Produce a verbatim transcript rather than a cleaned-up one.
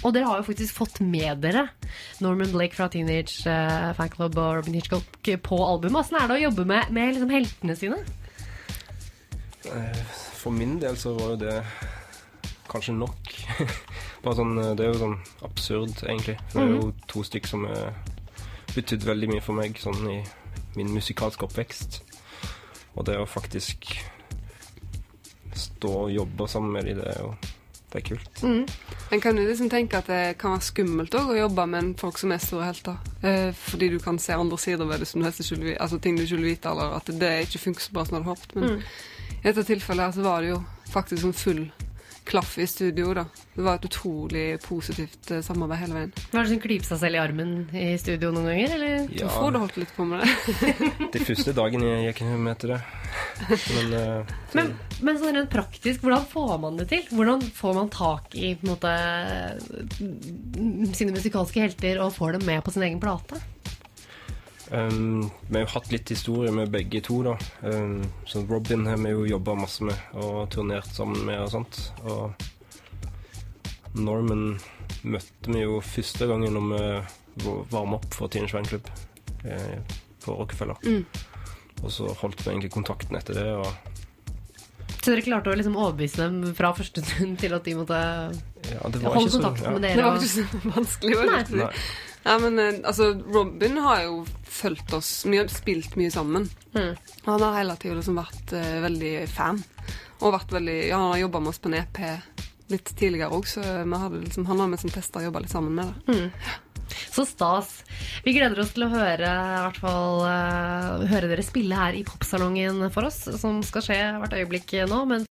Og dere har jo faktisk fått med dere Norman Blake fra Teenage uh, Fanclub og Robin Hitchcock på albumet. Hvordan er det å jobbe med, med liksom heltene sine? For min del så var jo det kanskje nok. Bare sånn, det er jo sånn absurd, egentlig. Det er jo to stykker som har betydd veldig mye for meg sånn i min musikalske oppvekst. Og det å faktisk stå og jobbe sammen med dem, det er jo det er kult. Mm. Men kan du liksom tenke at det kan være skummelt også, å jobbe med folk som er store helter? Eh, fordi du kan se andre sider ved det som du helst ikke vil, altså ting du ikke vil vite, eller at det ikke funker så bra som du hadde håpet. Men mm. i dette tilfellet her så var det jo faktisk en full klaff i studio da. Det var et utrolig positivt uh, samarbeid hele veien. Var det som klype seg selv i armen i studio noen ganger, eller? Ja. Du får det holdt litt på med det. De første dagen jeg gikk med til det. Men, uh, men, men sånn rent praktisk, hvordan får man det til? Hvordan får man tak i på en måte, sine musikalske helter og får dem med på sin egen plate? Um, vi har jo hatt litt historie med begge to da. Um, så Robin har vi jo jobbet masse med og turnert sammen med og sånt. Og Norman møtte vi jo første gangen når vi varmet opp for Teenage Fanclub eh, på Rockefeller. Mm. Og så holdt vi egentlig kontakten etter det. Og så dere klarte å liksom overbevise dem fra første stund til at de måtte ja, det var holde ikke kontakten så, ja. med dere? Det var ikke så vanskelig. Var det? Nei. Nei. Ja, men altså, Robin har jo følt oss, vi har spilt mye sammen. Mm. Han har hele tiden liksom vært uh, veldig fan. Og vært veldig, ja, han har jobbet med oss på en E P litt tidligere også, så vi hadde liksom, han var med som tester og jobbet litt sammen med det. Mm. Så stas. Vi gleder oss til å høre, i hvert fall, uh, høre dere spille her i Popsalongen for oss, som skal skje hvert øyeblikk nå, men